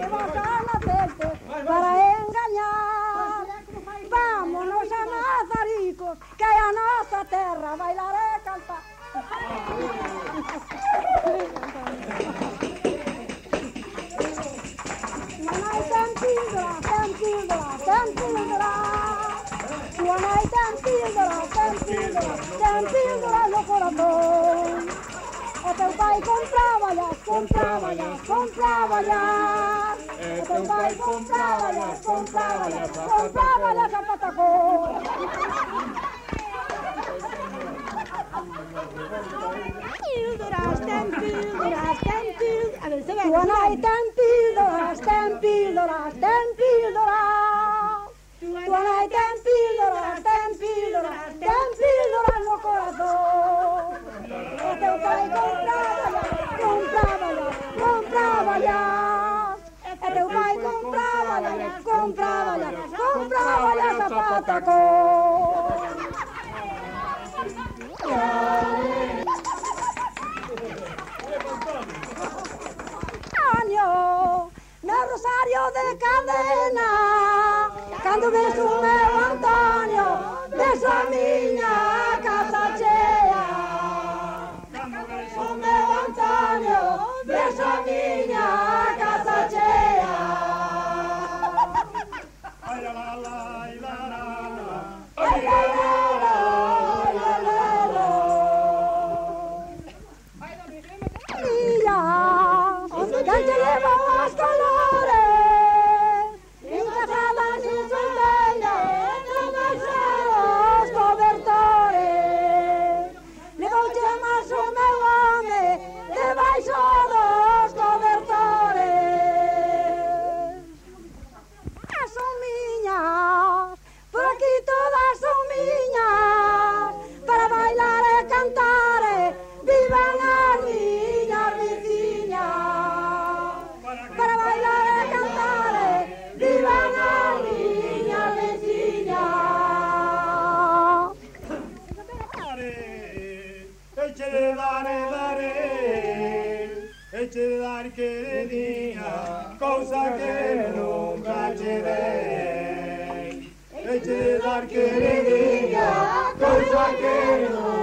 vas a hacerte para engañar. Vámonos a Mazaricos, que a nosa terra bailar e cantar. Nanai ten píldora, ten píldora, ten píldora. Tua nai ten píldora, ten píldora, ten píldora no corazón. O teu pai compráballas, compráballas, compráballas. O teu pai compráballas, compráballas, compráballas a patacón. Píldoras, ten píldoras, ten píldoras. A ver, se ve. Tua nai ten píldoras, ten píldoras, ten píldoras. Tua nai ten píldoras, ten píldoras, ten píldoras no corazón. O teu pai compráballas, compráballas, compráballas. E teu pai compráballas, compráballas, compráballas a patacón. Año, no rosario de cadena, cando ves o meu Antonio, ves a miña casa chea. Cando ves o meu Antonio, ves a miña casa chea. Ai la la la, ai la la la, ai la la la, ai la la la. Onde que te levan as colores, encajadas en sombreiras, debaixo os cobertores. Levouche máis o meu home, debaixo dos cobertores. Son miñas, por aquí todas son miñas, para bailar e cantar, vivan as miñas veciñas. Para bailar e cantar, vivan as miñas veciñas. Eche de dar queridinha, cousa que nunca che dei. Eche de dar queridinha, cousa que nunca